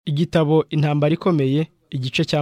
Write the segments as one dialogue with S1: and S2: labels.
S1: Igitabo Intambara ikomeye, igice cya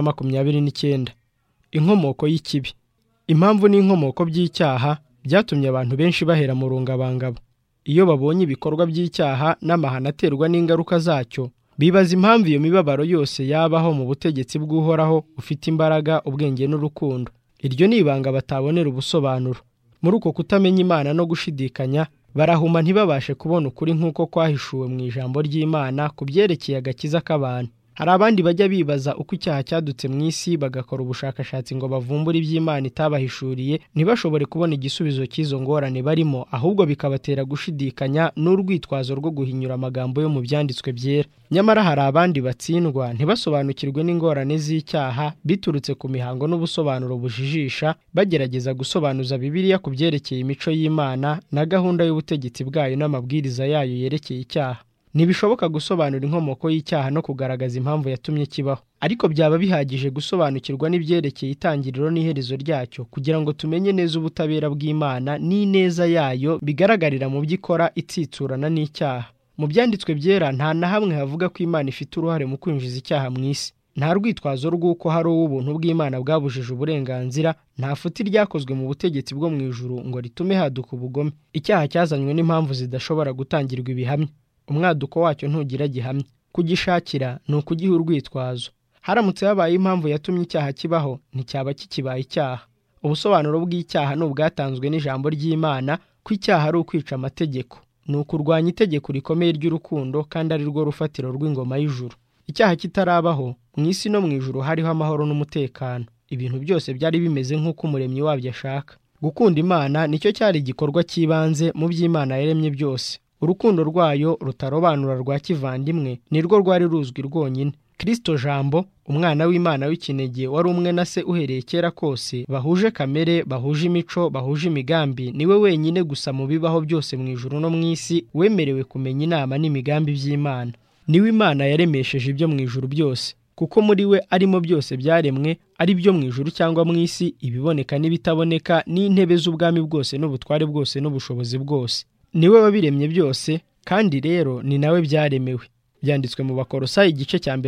S1: 29. Inkomoko y'ikibi. Impamvu n'inkomoko by'icyaha byatumye abantu benshi bahera mu rungabangabo. Iyo babonye ibikorwa by'icyaha n'amahano aterwa n'ingaruka zacyo, bibaza impamvu iyo mibabaro yose yabaho mu butegetsi bw'Uhoraho ufite imbaraga, ubwenge n'urukundo. Iryo ni ibanga batabonera ubusobanuro. Muri uko kutamenya Imana no gushidikanya, barahuma ntibabashe kubona ukuri nk'uko kwahishuwe mu ijambo ry'Imana ku byerekeye agakiza k'abantu. Hari abandi bajya bibaza uko icyaha cyadutse mu isi, bagakora ubushakashatsi ngo bavumbure iby'Imana itabahishuriye, ntibashobore kubona igisubizo cy'izo ngorane barimo, ahubwo bikabatera gushidikanya n'urwitwazo rwo guhinyura amagambo yo mu byanditswe byera. Nyamara hari abandi batsindwa ntibasobanukirwe n'ingorane z'icyaha biturutse ku mihango n'ubusobanuro bujijisha, bagerageza gusobanuza Bibiliya ku byerekeye imico y'Imana na gahunda y'ubutegetsi bwayo n'amabwiriza yayo yerekeye icyaha. Ntibishoboka gusobanura inkomoko y'icyaha no kugaragaza impamvu yatumye kibaho, ariko byaba bihagije gusobanukirwa n'ibyerekeye itangiriro n'iherezo ryacyo kugira ngo tumenye neza ubutabera bw'Imana n'ineza yayo bigaragarira mu byo ikora itsitsurana n'icyaha. Mu byanditswe byera nta na hamwe havuga ko Imana ifite uruhare mu kwinjiza icyaha mu isi. Nta rwitwazo rw'uko hari ubuntu bw'Imana bwabujije uburenganzira, nta futi ryakozwe mu butegetsi bwo mu ijuru ngo ritume haduka ubugome. Icyaha cyazanywe n'impamvu zidashobora gutangirwa ibihamya. Umwaduko wacyo ntugira gihamya. Kugishakira ni ukugiha urwitwazo. Haramutse habaye impamvu yatumye icyaha kibaho, nticyaba kikibaye icyaha. Ubusobanuro bw'icyaha ni ubwatanzwe n'ijambo ry'Imana ko icyaha ari ukwica amategeko. Ni ukurwanya itegeko rikomeye ry'urukundo, kandi ari rwo rufatiro rw'ingoma y'ijuru. Icyaha kitarabaho, mu isi no mu ijuru hariho amahoro n'umutekano. Ibintu byose byari bimeze nk'uko Umuremyi wabyo ashaka. Gukunda Imana nicyo cyari igikorwa cy'ibanze mu by'Imana yaremye byose. Urukundo rwayo rutarobanura rwa kivandimwe nirwo rwari ruzwi rwonyine. Kristo Jambo, umwana w'Imana w'ikinege, wari umwe na Se uhereye kera kose, bahuje kamere, bahuje imico, bahuje imigambi, niwe wenyine gusa mu bibaho byose mu ijuru no mu isi wemerewe kumenya inama n'imigambi by'Imana. Niwe Imana yaremesheje ibyo mu ijuru byose, kuko muri we arimo byose byaremwe, ari byo mu ijuru cyangwa mu isi, ibiboneka n'ibitaboneka, n'intebe z'ubwami bwose n'ubutware bwose n'ubushobozi bwose. Niwe wabiremye byose, kandi rero ni nawe byaremewe. Byanditswe mu Bakolosayi igice cya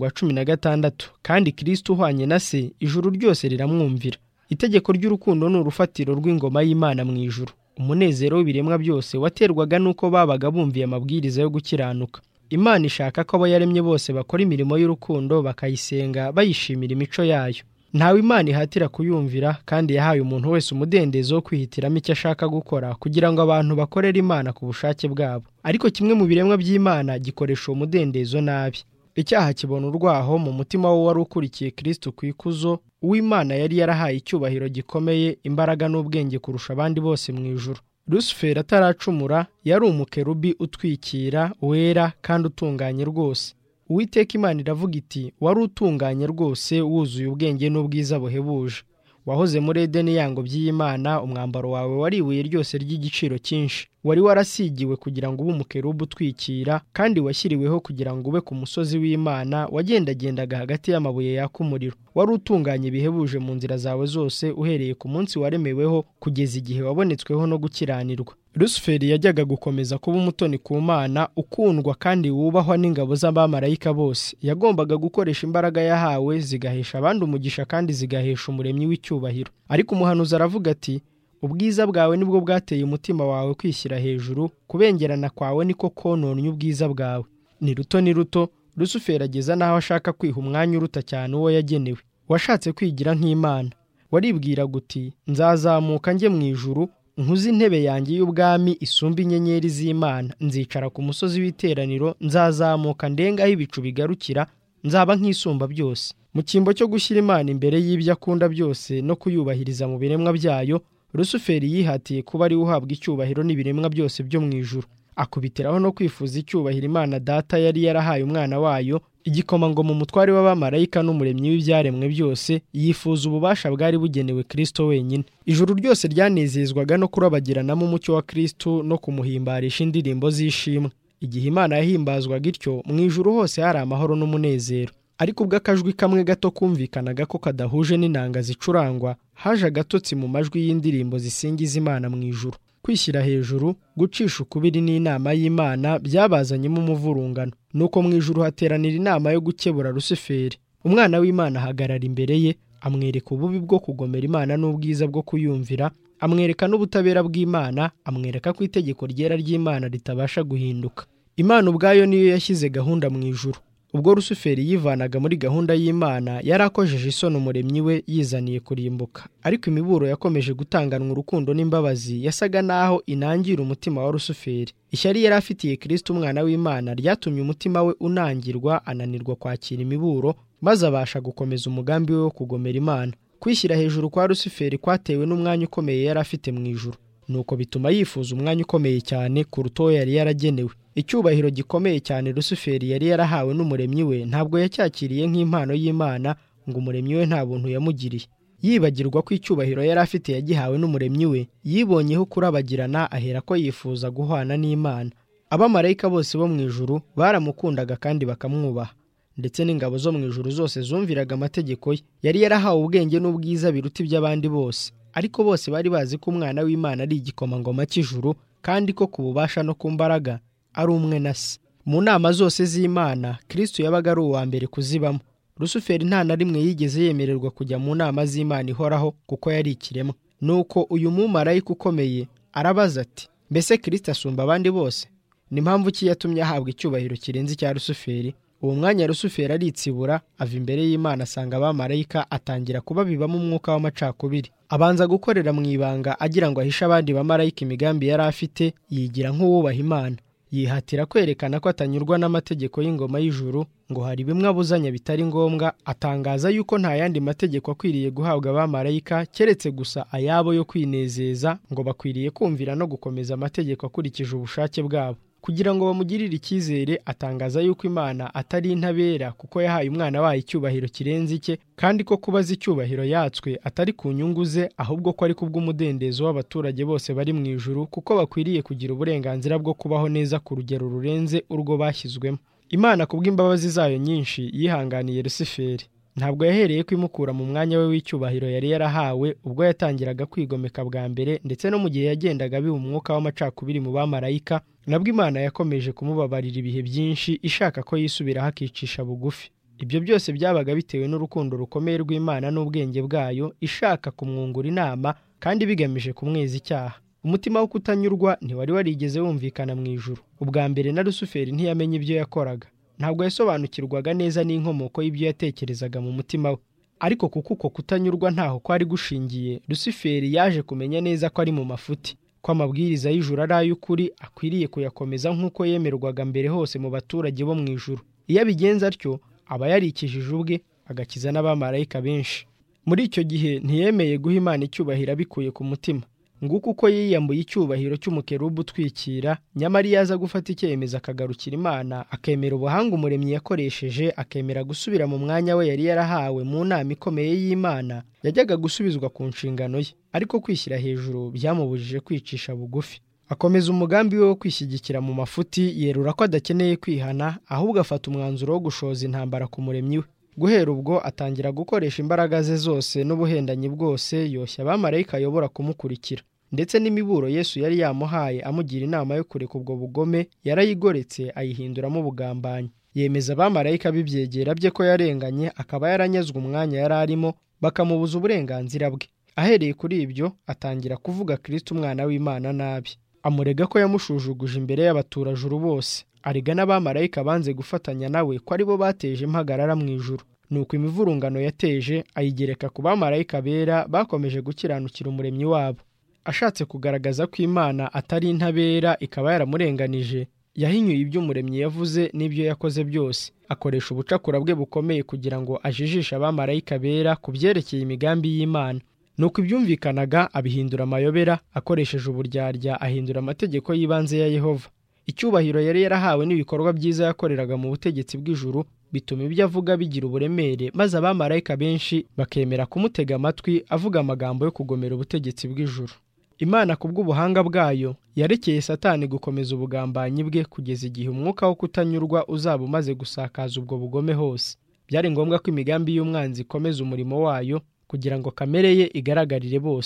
S1: 1:16. Kandi Kristo uhwanye na Se, ijuru ryose riramwumvira. Itegeko ry'urukundo ni urufatiro rw'ingoma y'Imana mu ijuru. Umunezero w'ibiremwa byose waterwaga n'uko babaga bumviye amabwiriza yo gukiranuka. Imana ishaka ko abo yaremye bose bakora imirimo y'urukundo, bakayisenga bayishimira imico yayo. Ntawe Imana ihatira kuyumvira, kandi yahaye umuntu wese umudendezo wo kwihitiramo icyo ashaka gukora kugira ngo abantu bakorere Imana ku bushake bwabo. Ariko kimwe mu biremwa by'Imana gikoresha uwo mudendezo nabi. Icyaha kibona urwaho mu mutima we wari ukurikiye Kristo ku ikuzo, uw'Imana yari yarahaye icyubahiro gikomeye, imbaraga n'ubwenge kurusha abandi bose mu ijuru. Lusiferi ataracumura yari umukerubi utwikira, wera kandi utunganye rwose. Uwiteka Imana iravuga iti, wari utunganye rwose, wuzuye ubwenge n'ubwiza buhebuje. Wahoze muri Edeni yangobyi y'Imana, umwambaro wawe wari ibuye ryose ry'igiciro cyinshi. Wari warasigiwe kugira ngo ube umukerubi utwikira, kandi washyiriweho kugira ngo ube ku musozi w'Imana, wagendagendaga hagati y'amabuye yaka umuriro. Wari utunganye bihebuje mu nzira zawe zose, uhereye ku munsi waremeweho kugeza igihe wabonetsweho no gukiranirwa. Lusiferi yajyaga gukomeza kuba umutoni ku Mana, ukundwa kandi wubahwa n'ingabo z'abamarayika bose. Yagombaga gukoresha imbaraga yahawe zigahesha abandi umugisha kandi zigahesha Umuremyi w'icyubahiro. Ariko umuhanuzi aravuga ati, ubwiza bwawe nibwo bwateye umutima wawe kwishyira hejuru, kubengerana kwawe niko kononye ubwiza bwawe. Ni ruto, Lusiferi ageza n'aho ashaka kwiha umwanya uruta cyane uwo yagenewe. Washatse kwigira nk'Imana. Waribwiraga uti, nzazamuka njye mu ijuru, nkuze intebe yanjye y'ubwami isumba inyenyeri z'Imana. Nzicara ku musozi w'iteraniro, nzazamuka ndenga aho ibicu bigarukira, nzaba nk'isumba byose. Mu cyimbo cyo gushyira Imana imbere y'ibyo akunda byose no kuyubahiriza mu biremwa byayo, Lusiferi yihatiye kuba ari uhabwa icyubahiro n'ibiremwa byose byo mu ijuru. Akubitiraho no kwifuza icyubahiro Imana Data yari yarahaye umwana wayo, igikomangoma umutware w'abamarayika n'umuremyi w'ibyaremwe byose, yifuza ububasha bwari bugenewe Kristo wenyine. Ijuru ryose ryanezezwaga no kurabagiranamo umucyo wa Kristo no kumuhimbarisha indirimbo z'ishimwe. Igihe Imana yahimbazwaga ityo, mu ijuru hose hari amahoro n'umunezero. Ariko ubwo akajwi kamwe gato kumvikanaga ko kadahuje n'inanga zicurangwa, haje agatotsi mu majwi y'indirimbo zisingiza Imana mu ijuru. kwishyira hejuru, gucisha ukubiri n'inama y'Imana byabazanyemo umuvurungano. Nuko mu ijuru hateranira inama yo gukebura Lusiferi. Umwana w'Imana ahagarara imbere ye, amwereka ububi bwo kugomera Imana n'ubwiza bwo kuyumvira, amwereka n'ubutabera bw'Imana, amwereka ko itegeko ryera ry'Imana ritabasha guhinduka. Imana ubwayo niyo yashyize gahunda mu ijuru. Ubwo Lusiferi yivanaga muri gahunda y'Imana, yari akojeje isoni Umuremyi we, yizaniye kurimbuka. Ariko imiburo yakomeje gutanganwa urukundo n'imbabazi yasaga naho inangira umutima wa Lusiferi. Ishyari yari afitiye Kristo umwana w'Imana ryatumye umutima we unangirwa, ananirwa kwakira imiburo, maze abasha gukomeza umugambi we wo kugomera Imana. Kwishyira hejuru kwa Lusiferi kwatewe n'umwanya ukomeye yari afite mu ijuru, nuko bituma yifuza umwanya ukomeye cyane kuruta uwo yari yaragenewe. Icyubahiro gikomeye cyane Lusiferi yari yarahawe n'Umuremyi we ntabwo yacyakiriye nk'impano y'Imana, ngo Umuremyi we nta buntu yamugiriye. Yibagirwa ko icyubahiro yari afite yagihawe n'Umuremyi we, yibonyeho kurabagirana, ahera ko yifuza guhwana n'Imana. Abamarayika bose bo mu ijuru baramukundaga kandi bakamwubaha, ndetse n'ingabo zo mu ijuru zose zumviraga amategeko ye. Yari yarahawe ubwenge n'ubwiza biruta iby'abandi bose, ariko bose bari bazi ko umwana w'Imana ari igikomangoma cy'ijuru, kandi ko ku bubasha no ku mbaraga ari umwe na se. Mu nama zose z'Imana, Kristo yabaga ari uwa mbere kuzibamo. Lusiferi nta na rimwe yigeze yemererwa kujya mu nama z'Imana ihoraho, kuko yari ikiremwa. Nuko uyu mumarayika ukomeye arabaza ati, mbese Kristo asumba abandi bose? Ni mpamvu ki yatumye ahabwa icyubahiro kirenze icya Lusiferi? Uwo mwanya Lusiferi aritsibura, ava imbere y'Imana, asanga abamarayika, atangira kubabibamo umwuka w'amacakubiri. Abanza gukorera mu ibanga agira ngo ahishe abandi bamarayika imigambi yari afite, yigira nk'uwubaha Imana. Yihatira kwerekana ko atanyurwa n'amategeko y'ingoma y'ijuru, ngo hari bimwe abuzanya bitari ngombwa. Atangaza yuko nta yandi mategeko akwiriye guhabwa abamarayika keretse gusa ayabo yo kwinezeza, ngo bakwiriye kumvira no gukomeza amategeko akurikije ubushake bwabo. Kugira ngo bamugirire icyizere, atangaza yuko Imana atari intabera, kuko yahaye umwana wayo icyubahiro kirenze icye, kandi ko kubaza icyubahiro yatswe atari ku nyungu ze, ahubwo ko ari kubw'umudendezo w'abaturage bose bari mu ijuru, kuko bakwiriye kugira uburenganzira bwo kubaho neza ku rugero rurenze urwo bashyizwemo. Imana kubw'imbabazi zayo nyinshi yihanganiye Lusiferi. Ntabwo yahereye kwimukura mu mwanya we w'icyubahiro yari yarahawe ubwo yatangiraga kwigomeka bwa mbere, ndetse no mu gihe yagendaga biba umwuka w'amacakubiri mu bamarayika, nabwo Imana yakomeje kumubabarira ibihe byinshi, ishaka ko yisubiraho akicisha bugufi. Ibyo byose byabaga bitewe n'urukundo rukomeye rw'Imana n'ubwenge bwayo, ishaka kumwungura inama kandi bigamije kumweza icyaha. Umutima wo kutanyurwa ntiwari warigeze wumvikana mu ijuru. Ubwa mbere na Lusiferi ntiyamenye ibyo yakoraga. Ntabwo yasobanukirwaga neza n'inkomoko y'ibyo yatekerezaga mu mutima we. Ariko kuko uko kutanyurwa ntaho kwari gushingiye, Lusiferi yaje kumenya neza ko ari mu mafuti, ko amabwiriza y'ijuru ari ay'ukuri, akwiriye kuyakomeza nk'uko yemerwaga mbere hose mu baturage bo mu ijuru. Iyo abigenza atyo, aba yarikijije ubwe, agakiza n'abamarayika benshi. Muri icyo gihe ntiyemeye guha Imana icyubahiro abikuye ku mutima. Nguko uko yiyambuye icyubahiro cy'umukerubi utwikira, nyamara iyo aza gufata icyemezo akagarukira Imana, akemera ubuhanga Umuremyi yakoresheje, akemera gusubira mu mwanya we yari yarahawe mu nama ikomeye y'Imana, yajyaga gusubizwa ku nshingano ye. Ariko kwishyira hejuru byamubujije kwicisha bugufi. Akomeza umugambi we wo kwishyigikira mu mafuti, yerura ko adakeneye kwihana, ahubwo afata umwanzuro wo gushoza intambara ku Muremyi we. Guhera ubwo atangira gukoresha imbaraga ze zose n'ubuhendanyi bwose, yoshya abamarayika ayobora kumukurikira. Ndetse n'imiburo Yesu yari yamuhaye amugira inama yo kureka ubwo bugome, yarayigoretse ayihinduramo ubugambanyi. Yemeza abamarayika b'ibyegera bye ko yarenganye, akaba yaranyazwe umwanya yari arimo, bakamubuza uburenganzira bwe. Ahereye kuri ibyo, atangira kuvuga Kristo umwana w'Imana nabi. Amurega ko yamushujuguje imbere y'abaturajuru bose. Arega n'abamarayika banze gufatanya nawe ko ari bo bateje impagarara mu ijuru. Nuko imivurungano yateje ayigereka ku bamarayika bera bakomeje gukiranukira Umuremyi wabo. Ashatse kugaragaza ko Imana atari intabera, ikaba yaramurenganije, yahinyuye ibyo Umuremyi yavuze n'ibyo yakoze byose. Akoresha ubucakura bwe bukomeye kugira ngo ajijishe abamarayika bera ku byerekeye imigambi y'Imana. Nuko ibyumvikanaga abihindura amayobera, akoresheje uburyarya ahindura amategeko y'ibanze ya Yehova. Icyubahiro yari yarahawe n'ibikorwa byiza yakoreraga mu butegetsi bw'ijuru bituma ibyo avuga bigira uburemere, maze abamarayika benshi bakemera kumutega amatwi avuga amagambo yo kugomera ubutegetsi bw'ijuru. Imana kubw'ubuhanga bwayo yarekeye Satani gukomeza ubugambanyi bwe kugeza igihe umwuka wo kutanyurwa uzaba umaze gusakaza ubwo bugome hose. Byari ngombwa ko imigambi y'umwanzi ikomeza umurimo wayo kugira ngo kamere ye igaragarire bose.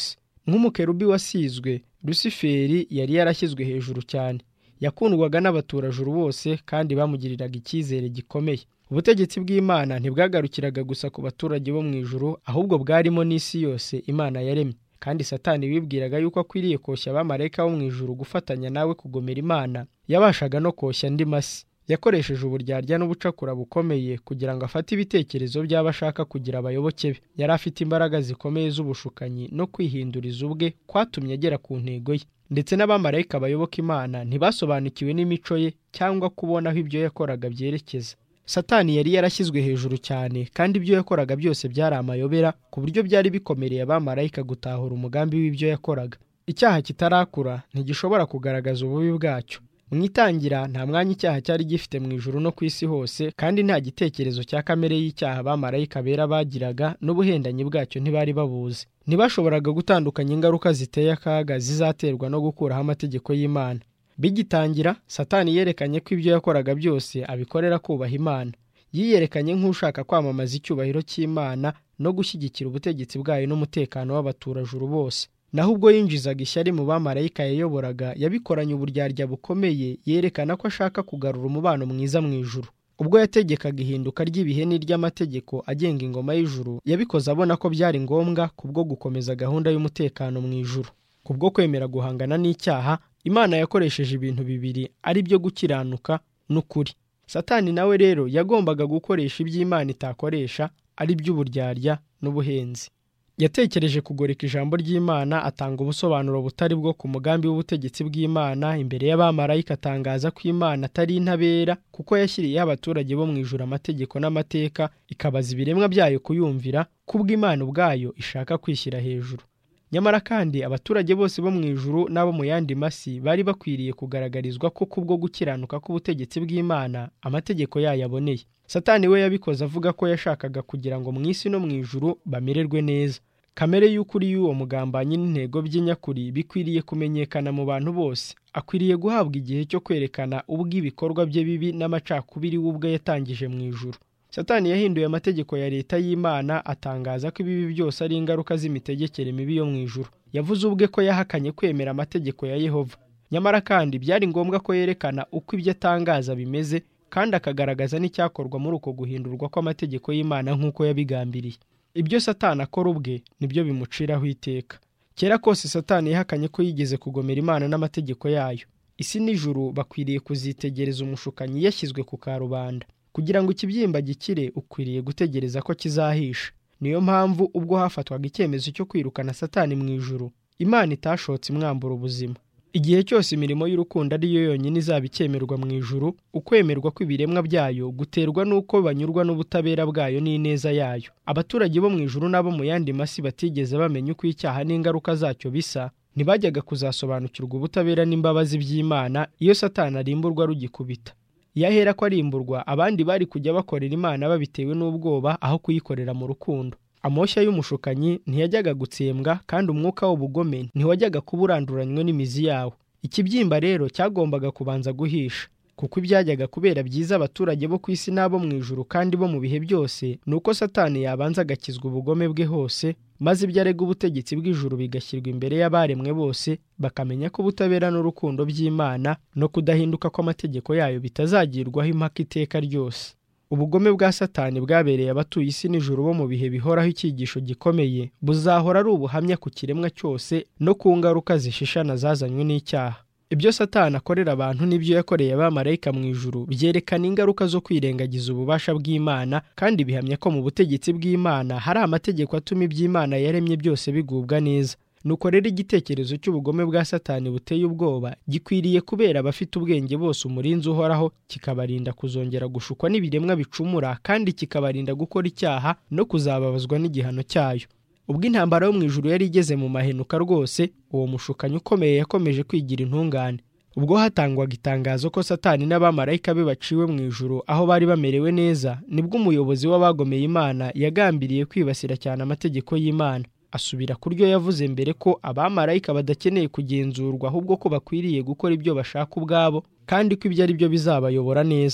S1: nk'umukerubi wasizwe, Lusiferi yari yarashyizwe hejuru cyane. Yakundwaga n'abaturajuru bose kandi bamugiriraga icyizere gikomeye. Ubutegetsi bw'Imana ntibwagarukiraga gusa ku baturage bo mu ijuru, ahubwo bwarimo n'isi yose Imana yaremye. Kandi Satani wibwiraga yuko akwiriye koshya abamarayika bo mu ijuru gufatanya nawe kugomera Imana, yabashaga no koshya andi masi. Yakoresheje uburyarya n'ubucakura bukomeye kugira ngo afate ibitekerezo by'abashaka kugira abayoboke be. Yari afite imbaraga zikomeye z'ubushukanyi no kwihinduriza ubwe kwatumye agera ku ntego ye. Ndetse n'abamarayika bayoboka Imana ntibasobanukiwe n'imico ye cyangwa kubona aho ibyo yakoraga byerekeza. Satani yari yarashyizwe hejuru cyane, kandi ibyo yakoraga byose byari amayobera, ku buryo byari bikomereye abamarayika gutahura umugambi w'ibyo yakoraga. Icyaha kitarakura ntigishobora kugaragaza ububi bwacyo. Mu itangira nta mwanya icyaha cyari gifite mu ijuru no ku isi hose, kandi nta gitekerezo cya kamere y'icyaha abamarayika bera bagiraga, n'ubuhendanyi bwacyo ntibari babuzi. Ntibashoboraga gutandukanya ingaruka ziteye akaga zizaterwa no gukuraho amategeko y'Imana. Bigitangira, Satani yerekanye ko ibyo yakoraga byose abikorera kubaha Imana. Yiyerekanye nk'ushaka kwamamaza icyubahiro cy'Imana no gushyigikira ubutegetsi bwayo n'umutekano w'abaturajuru bose. Naho ubwo yinjizaga ishyari mu bamarayika yayoboraga, yabikoranye uburyarya bukomeye, yerekana ko ashaka kugarura umubano mwiza mu ijuru. Ubwo yategekaga ihinduka ry'ibihe n'iry'amategeko agenga ingoma y'ijuru, yabikoze abona ko byari ngombwa kubwo gukomeza gahunda y'umutekano mu ijuru. Kubwo kwemera guhangana n'icyaha, Imana yakoresheje ibintu bibiri, ari byo gukiranuka n'ukuri. Satani nawe rero yagombaga gukoresha iby'Imana itakoresha, ari by'uburyarya n'ubuhenzi. Yatekereje kugoreka ijambo ry'Imana, atanga ubusobanuro butari bwo ku mugambi w'ubutegetsi bw'Imana imbere y'abamarayika, atangaza ko Imana atari intabera, kuko yashyiriyeho abaturage bo mu ijuru amategeko n'amateka, ikabaza ibiremwa byayo kuyumvira, kubwo Imana ubwayo ishaka kwishyira hejuru. Nyamara kandi abaturage bose bo mu ijuru n'abo mu yandi masi bari bakwiriye kugaragarizwa ko kubwo gukiranuka k'ubutegetsi bw'Imana amategeko yayo aboneye. Satani we yabikoze avuga ko yashakaga kugira ngo mu isi no mu ijuru bamererwe neza. Kamere y'ukuri y'uwo mugambanyi n'intego by'inyakuri bikwiriye kumenyekana mu bantu bose. Akwiriye guhabwa igihe cyo kwerekana ubw'ibikorwa bye bibi n'amacakubiri w'ubwe yatangije mu ijuru. Satani yahinduye amategeko ya leta y'Imana, atangaza ko ibibi byose ari ingaruka z'imitegekere mibi yo mu ijuru. Yavuze ubwe ko yahakanye kwemera amategeko ya Yehova. Nyamara kandi byari ngombwa ko yerekana uko ibyo atangaza bimeze, kandi akagaragaza n'icyakorwa muri uko guhindurwa kw'amategeko y'Imana nk'uko yabigambiriye. Ibyo Satani akora ubwe nibyo bimuciraho iteka. Kera kose Satani yahakanye ko yigeze kugomera Imana n'amategeko yayo. Isi n'ijuru bakwiriye kuzitegereza umushukanyi yashyizwe ku karubanda. Kugira ngo ikibyimba gikire, ukwiriye gutegereza ko kizahisha. Niyo mpamvu ubwo hafatwaga icyemezo cyo kwirukana Satani mu ijuru, Imana itashotse imwambura ubuzima. Igihe cyose imirimo y'urukundo ari yo yonyine izaba icyemerwa mu ijuru, ukwemerwa kw'ibiremwa byayo guterwa n'uko banyurwa n'ubutabera bwayo n'ineza yayo. Abaturage bo mu ijuru n'abo mu yandi masi batigeze bamenya uko icyaha n'ingaruka zacyo bisa, ntibajyaga kuzasobanukirwa ubutabera n'imbabazi by'Imana iyo Satani arimburwa rugikubita. Iyo ahera ko arimburwa, abandi bari kujya bakorera Imana babitewe n'ubwoba aho kuyikorera mu rukundo. Amoshya y'umushukanyi ntiyajyaga gutsembwa, kandi umwuka w'ubugome ntiwajyaga kuba uranduranywe n'imizi yawo. Ikibyimba rero cyagombaga kubanza guhisha, kuko ibyajyaga kubera byiza abaturage bo ku isi n'abo mu ijuru kandi bo mu bihe byose, nuko Satani yabanza agakizwa ubugome bwe hose, maze ibyo arega ubutegetsi bw'ijuru bigashyirwa imbere y'abaremwe bose, bakamenya ko ubutabera n'urukundo by'Imana no kudahinduka kw'amategeko yayo bitazagirwaho impaka iteka ryose. Ubugome bwa Satani bwabereye abatuye isi n'ijuru bo mu bihe bihoraho icyigisho gikomeye, buzahora ari ubuhamya ku kiremwa cyose no ku ngaruka zishishana zazanywe n'icyaha. Ibyo Satani akorera abantu n'ibyo yakoreye abamarayika mu ijuru byerekana ingaruka zo kwirengagiza ububasha bw'Imana, kandi bihamya ko mu butegetsi bw'Imana hari amategeko atuma iby'Imana yaremye byose bigubwa neza. Nuko rero igitekerezo cy'ubugome bwa Satani buteye ubwoba gikwiriye kubera abafite ubwenge bose umurinzi uhoraho, kikabarinda kuzongera gushukwa n'ibiremwa bicumura, kandi kikabarinda gukora icyaha no kuzababazwa n'igihano cyayo. Ubwo intambara yo mu ijuru yari igeze mu mahenuka rwose, uwo mushukanyi ukomeye yakomeje kwigira intungane. Ubwo hatangwaga itangazo ko Satani n'abamarayika be baciwe mu ijuru aho bari bamerewe neza, nibwo umuyobozi w'abagomeye Imana yagambiriye kwibasira cyane amategeko y'Imana. Asubira ku ryo yavuze mbere ko abamarayika badakeneye kugenzurwa, ahubwo ko bakwiriye gukora ibyo bashaka ubwabo, kandi ko ibyo ari byo bizabayobora neza.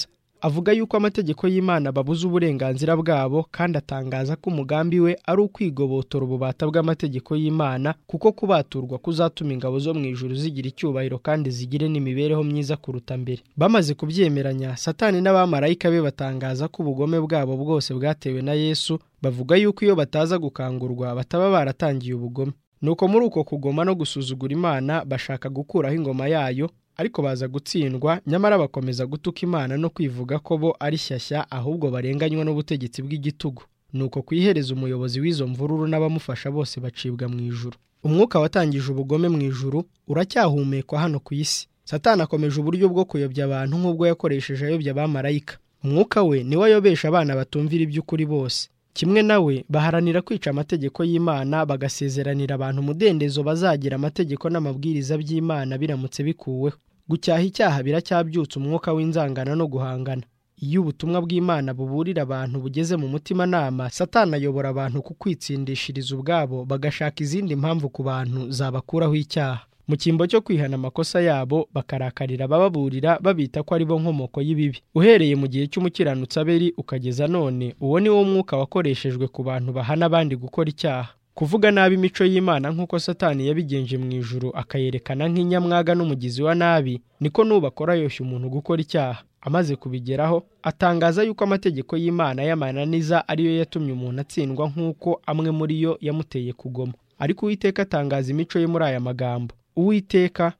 S1: avuga yuko amategeko y'Imana babuza uburenganzira bwabo, kandi atangaza ko umugambi we ari ukwigobotora ububata bw'amategeko y'Imana, kuko kubaturwa kuzatuma ingabo zo mu ijuru zigira icyubahiro kandi zigire n'imibereho myiza kuruta mbere. Bamaze kubyemeranya, Satani n'abamarayika be batangaza ko ubugome bwabo bwose bwatewe na Yesu, bavuga yuko iyo bataza gukangurwa bataba baratangiye ubugome. Nuko muri uko kugoma no gusuzugura Imana bashaka gukuraho ingoma yayo, ariko baza gutsindwa, nyamara bakomeza gutuka Imana no kwivuga ko bo ari shyashya, ahubwo barenganywa n'ubutegetsi bw'igitugu. Nuko ku iherezo umuyobozi w'izo mvururu n'abamufasha bose bacibwa mu ijuru. Umwuka watangije ubugome mu ijuru uracyahumekwa hano ku isi. Satani akomeje uburyo bwo kuyobya abantu nk'ubwo yakoresheje ayobya abamarayika. Umwuka we niwe ayobesha abana batumvira iby'ukuri bose. Kimwe nawe baharanira kwica amategeko y'Imana, bagasezeranira abantu umudendezo bazagira amategeko n'amabwiriza by'Imana biramutse bikuweho. Gucyaha icyaha biracyabyutsa umwuka w'inzangano no guhangana. Iyo ubutumwa bw'Imana buburira abantu bugeze mu mutimanama, Satani ayobora abantu ku kwitsindishiriza ubwabo, bagashaka izindi mpamvu ku bantu zabakuraho icyaha. Mu cyimbo cyo kwihana amakosa yabo, bakarakarira abababurira babita ko ari bo nkomoko y'ibibi. Uhereye mu gihe cy'umukiranutsi Abeli ukageza none, uwo ni wo mwuka wakoreshejwe ku bantu bahana abandi gukora icyaha. Kuvuga nabi imico y'Imana nk'uko Satani yabigenje mu ijuru akayerekana nk'inyamwaga n'umugizi wa nabi, niko n'ubakora yoshya umuntu gukora icyaha. Amaze kubigeraho, atangaza yuko amategeko y'Imana y'amananiza ariyo yatumye umuntu atsindwa, nk'uko amwe muri yo yamuteye kugoma. Ariko Uwiteka atangaza imico ye muri aya magambo: Uwiteka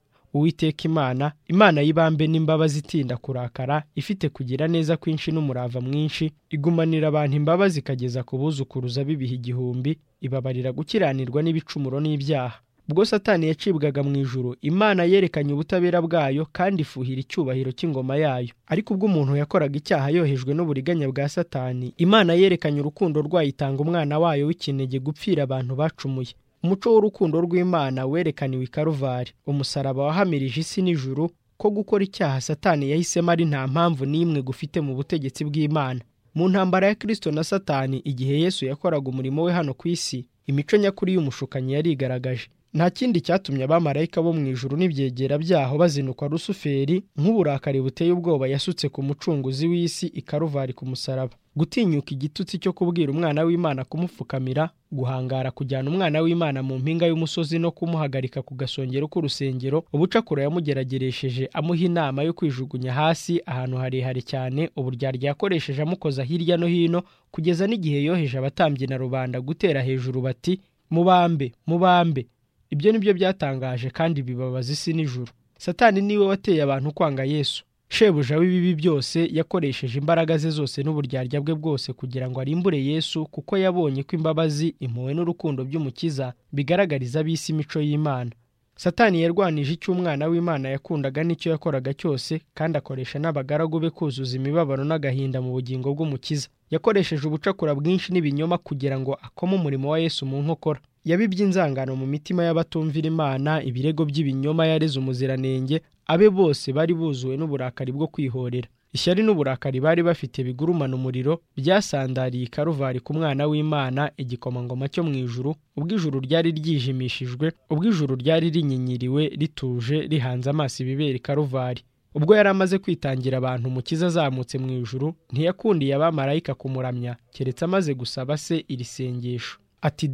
S1: Imana, Imana y'ibambe n'imbabazi, itinda kurakara, ifite kugira neza kwinshi n'umurava mwinshi, igumanira abantu imbabazi ikageza ku buzukuruza b'ibihe igihumbi, ibabarira gukiranirwa n'ibicumuro n'ibyaha. Ubwo Satani yacibwaga mu ijuru, Imana yerekanye ubutabera bwayo kandi ifuhira icyubahiro cy'ingoma yayo. Ariko ubwo umuntu yakoraga icyaha yohejwe n'uburiganya bwa Satani, Imana yerekanye urukundo rwayo, itanga umwana wayo w'ikinege gupfira abantu bacumuye. Umuco w'urukundo rw'Imana werekaniwe i Karuvari. Umusaraba wahamirije isi n'ijuru ko gukora icyaha Satani yahisemo ari nta mpamvu n'imwe gufite mu butegetsi bw'Imana. Mu ntambara ya Kristo na Satani, igihe Yesu yakoraga umurimo we hano ku isi, imico nyakuri y'umushukanyi yarigaragaje. Nta kindi cyatumye abamarayika bo mu ijuru n'ibyegera byaho bazinukwa Rusuferi nk'uburakari buteye ubwoba yasutse ku mucunguzi w'isi i Karuvari ku musaraba. Gutinyuka igitutsi cyo kubwira umwana w'Imana kumupfukamira, guhangara kujyana umwana w'Imana mu mpinga y'umusozi no kumuhagarika ku gasongero k'urusengero, ubucakura yamugerageresheje amuha inama yo kwijugunya hasi ahantu harehare cyane, uburyarya yakoresheje amukoza hirya no hino, kugeza n'igihe yoheje abatambyi na rubanda gutera hejuru bati, mubambe, mubambe. Ibyo nibyo byatangaje kandi bibabaza isi n'ijuru. Satani niwe wateye abantu kwanga Yesu. Shebuja w'ibibi byose yakoresheje imbaraga ze zose n'uburyarya bwe bwose kugira ngo arimbure Yesu, kuko yabonye ko imbabazi, impuhwe n'urukundo by'Umukiza bigaragariza ab'isi imico y'Imana. Satani yarwanije icyo umwana w'Imana yakundaga n'icyo yakoraga cyose, kandi akoresha n'abagaragu be kuzuza imibabaro n'agahinda mu bugingo bw'Umukiza. Yakoresheje ubucakura bwinshi n'ibinyoma kugira ngo akome umurimo wa Yesu mu nkokora. Yabibye inzangano mu mitima y'abatumvira Imana, ibirego by'ibinyoma yareze umuziranenge, abe bose bari buzuwe n'uburakari bwo kwihorera. Ishyari n'uburakari bari bafite bigurumana umuriro byasandariye i Karuvari ku mwana w'Imana, igikomangoma cyo mu ijuru, ubwo ijuru ryari ryijimishijwe, ubwo ijuru ryari rinyinyiriwe rituje rihanze amaso ibibera i Karuvari. Ubwo yari amaze kwitangira abantu Umukiza azamutse mu ijuru, ntiyakundiye abamarayika kumuramya, keretse amaze gusaba se iri sengesho ati: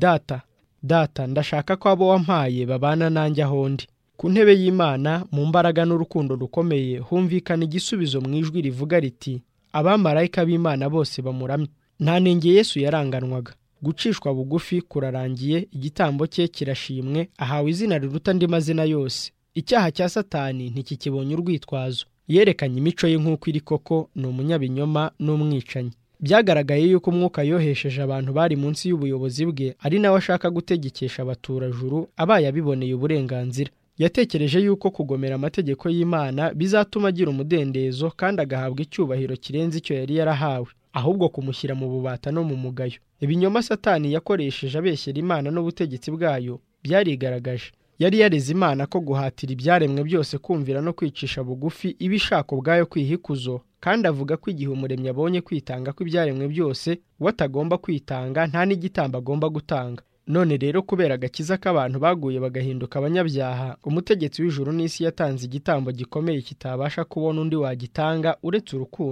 S1: Data, ndashaka ko abo wampaye babana nanjye aho ndi. Ku ntebe y'Imana, mu mbaraga n'urukundo rukomeye, humvikana igisubizo mu ijwi rivuga riti: abamarayika b'Imana bose bamuramye. Nta nenge Yesu yaranganwaga. Gucishwa bugufi kurarangiye, igitambo cye kirashimwe, ahawe izina riruta andi mazina yose. Icyaha cya Satani ntikikibonye urwitwazo. Yerekanye imico ye nk'uko iri koko, ni umunyabinyoma n'umwicanyi. Byagaragaye yuko umwuka yohesheje abantu bari munsi y'ubuyobozi bwe ari nawe ashaka gutegekesha abaturajuru, abaye abiboneye uburenganzira. Yatekereje yuko kugomera amategeko y'Imana bizatuma agira umudendezo kandi agahabwa icyubahiro kirenze icyo yari yarahawe, ahubwo kumushyira mu bubata no mu mugayo. Ibinyoma Satani yakoresheje abeshyera Imana n'ubutegetsi bwayo byarigaragaje. Yari yareze Imana ko guhatira ibyaremwe byose kumvira no kwicisha bugufi ibishaka ubwayo kwihikuzo, kandi avuga ko igihe Umuremyi abonye kwitanga kw'ibyaremwe byose, we atagomba kwitanga, nta n'igitambo agomba gutanga. None rero kubera agakiza k'abantu baguye bagahinduka abanyabyaha, umutegetsi w'ijuru n'isi yatanze igitambo gikomeye kitabasha kubona undi wagitanga uretse urukundo.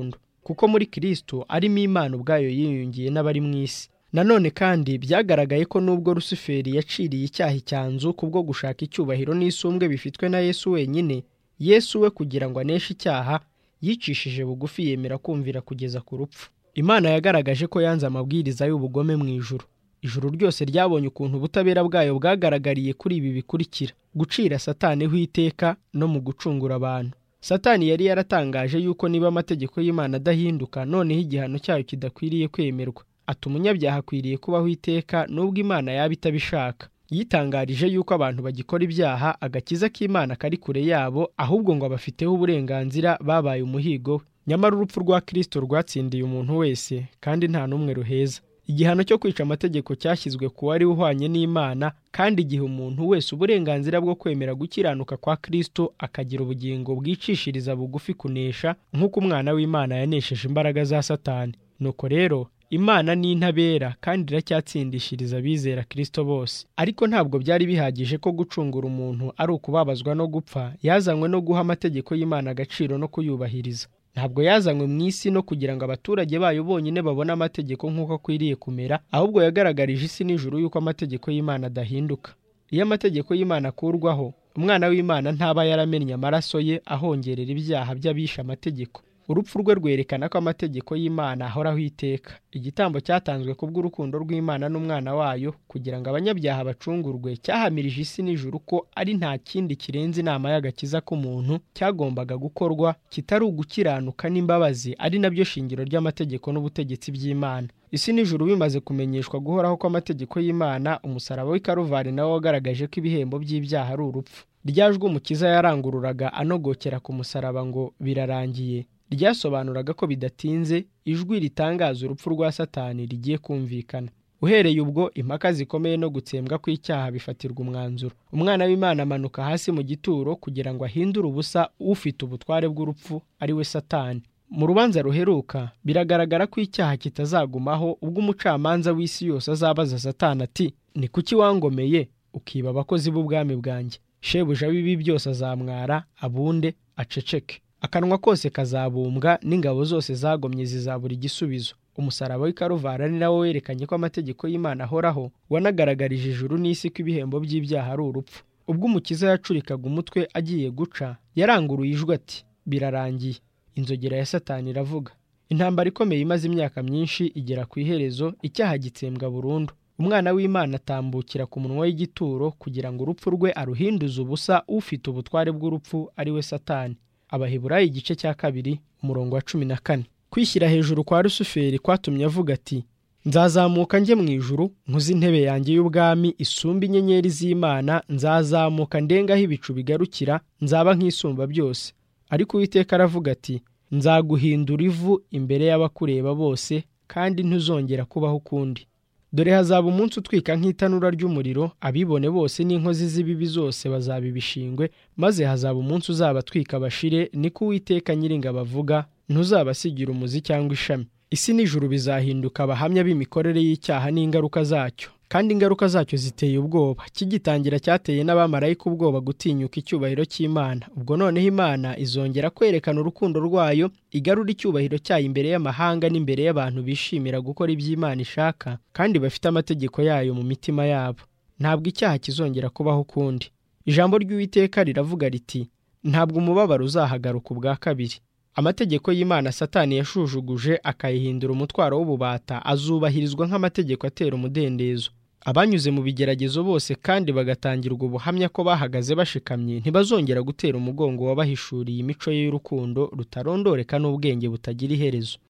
S1: kuko muri Kristo arimo Imana ubwayo yiyungiye n'abari mu isi. Nanone kandi byagaragaye ko nubwo Lusiferi yaciriye icyaha icyanzu kubwo gushaka icyubahiro n'isumbwe bifitwe na Yesu wenyine, Yesu we kugira ngo aneshe icyaha yicishije bugufi yemera kumvira kugeza ku rupfu. Imana yagaragaje ko yanze amabwiriza y'ubugome mu ijuru. Ijuru ryose ryabonye ukuntu ubutabera bwayo bwagaragariye kuri ibi bikurikira: gucira Satani iteka no mu gucungura abantu. Satani yari yaratangaje yuko niba amategeko y'Imana adahinduka, noneho igihano cyayo kidakwiriye kwemerwa. Ati umunyabyaha akwiriye kubaho iteka nubwo Imana yaba itabishaka. Yitangarije yuko abantu bagikora ibyaha agakiza k'Imana kari kure yabo, ahubwo ngo abafiteho uburenganzira babaye umuhigo we. Nyamara urupfu rwa Kristo rwatsindiye umuntu wese, kandi nta n'umwe ruheza. Igihano cyo kwica amategeko cyashyizwe ku wari uhwanye n'Imana, kandi igihe umuntu wese uburenganzira bwo kwemera gukiranuka kwa Kristo akagira ubugingo bwicishiriza bugufi kunesha, nk'uko umwana w'Imana yanesheje imbaraga za Satani. Nuko rero Imana ni intabera kandi iracyatsindishiriza abizera Kristo bose. Ariko ntabwo byari bihagije ko gucungura umuntu ari ukubabazwa no gupfa. Yazanywe no guha amategeko y'Imana agaciro no kuyubahiriza. Ntabwo yazanywe mu isi no kugira ngo abaturage bayo bonyine babone amategeko nk'uko akwiriye kumera, ahubwo yagaragarije isi n'ijuru yuko amategeko y'Imana adahinduka. Iyo amategeko y'Imana akurwaho, umwana w'Imana ntaba yaramennye amaraso ye ahongerera ibyaha by'abisha amategeko. Urupfu rwe rwerekana ko amategeko y'Imana ahoraho iteka. Igitambo cyatanzwe kubw'urukundo rw'Imana n'umwana wayo kugira ngo abanyabyaha bacungurwe cyahamirije isi n'ijuru ko ari nta kindi kirenze inama y'agakiza k'umuntu cyagombaga gukorwa, kitari ugukiranuka n'imbabazi, ari nabyo shingiro ry'amategeko n'ubutegetsi by'Imana. Isi n'ijuru bimaze kumenyeshwa guhoraho kw'amategeko y'Imana, umusaraba w'i Karuvari nawo wagaragaje ko ibihembo by'ibyaha ari urupfu. Ryajwe umukiza yarangururaga anogokera ku musaraba ngo birarangiye, ryasobanuraga ko bidatinze ijwi ritangaza urupfu rwa Satani rigiye kumvikana. Uhereye ubwo impaka zikomeye no gutsembwa kw'icyaha bifatirwa umwanzuro. Umwana w'Imana amanuka hasi mu gituro kugira ngo ahindure ubusa ufite ubutware bw'urupfu, ari we Satani. Mu rubanza ruheruka biragaragara ko icyaha kitazagumaho, ubwo umucamanza w'isi yose azabaza Satani ati, ni kuki wangomeye ukiba abakozi b'ubwami bwanjye? Shebuja w'ibi byose azamwara, abunde, aceceke. Akanwa kose kazabumbwa n'ingabo zose zagomye zizabura igisubizo. Umusaraba w'i Karuvari ari nawo werekanye ko amategeko y'Imana ahoraho, wanagaragarije ijuru n'isi ko ibihembo by'ibyaha ari urupfu. Ubwo umukiza yacurikaga umutwe agiye guca, yaranguruye ijwi ati, birarangiye. Inzogera ya Satani iravuga. Intambara ikomeye imaze imyaka myinshi igera ku iherezo, icyaha gitsembwa burundu. Umwana w'Imana atambukira ku munwa w'igituro kugira ngo urupfu rwe aruhinduze ubusa ufite ubutware bw'urupfu, ari we Satani. Abaheburayo igice cya 2 umurongo wa 14. Kwishyira hejuru kwa Lusiferi kwatumye avuga ati, nzazamuka njye mu ijuru, nkuze intebe yanjye y'ubwami isumba inyenyeri z'Imana, nzazamuka ndengaho ibicu bigarukira, nzaba nk'isumba byose. Ariko Uwiteka aravuga ati, nzaguhindura ivu imbere y'abakureba bose, kandi ntuzongera kubaho ukundi. Dore hazaba umunsi utwika nk'itanura ry'umuriro, abibone bose n'inkozi z'ibibi zose bazaba ibishingwe, maze hazaba umunsi uzabatwika bashire, niko Uwiteka Nyiringabo avuga, ntuzabasigira umuzi cyangwa ishami. Isi n'ijuru bizahinduka abahamya b'imikorere y'icyaha n'ingaruka zacyo, kandi ingaruka zacyo ziteye ubwoba. Kigitangira cyateye n'abamarayika ubwoba gutinyuka icyubahiro cy'Imana. Ubwo noneho Imana izongera kwerekana urukundo rwayo, igarura icyubahiro cyayo imbere y'amahanga n'imbere y'abantu bishimira gukora iby'Imana ishaka, kandi bafite amategeko yayo mu mitima yabo. Ntabwo icyaha kizongera kubaho ukundi. Ijambo ry'Uwiteka riravuga riti, ntabwo umubabaro uzahagaruka ubwa kabiri. Amategeko y'Imana Satani yashujuguje akayihindura umutwaro w'ububata azubahirizwa nk'amategeko atera umudendezo. Abanyuze mu bigeragezo bose kandi bagatangirwa ubuhamya ko bahagaze bashikamye, ntibazongera gutera umugongo wabahishuriye imico ye y'urukundo rutarondoreka n'ubwenge butagira iherezo.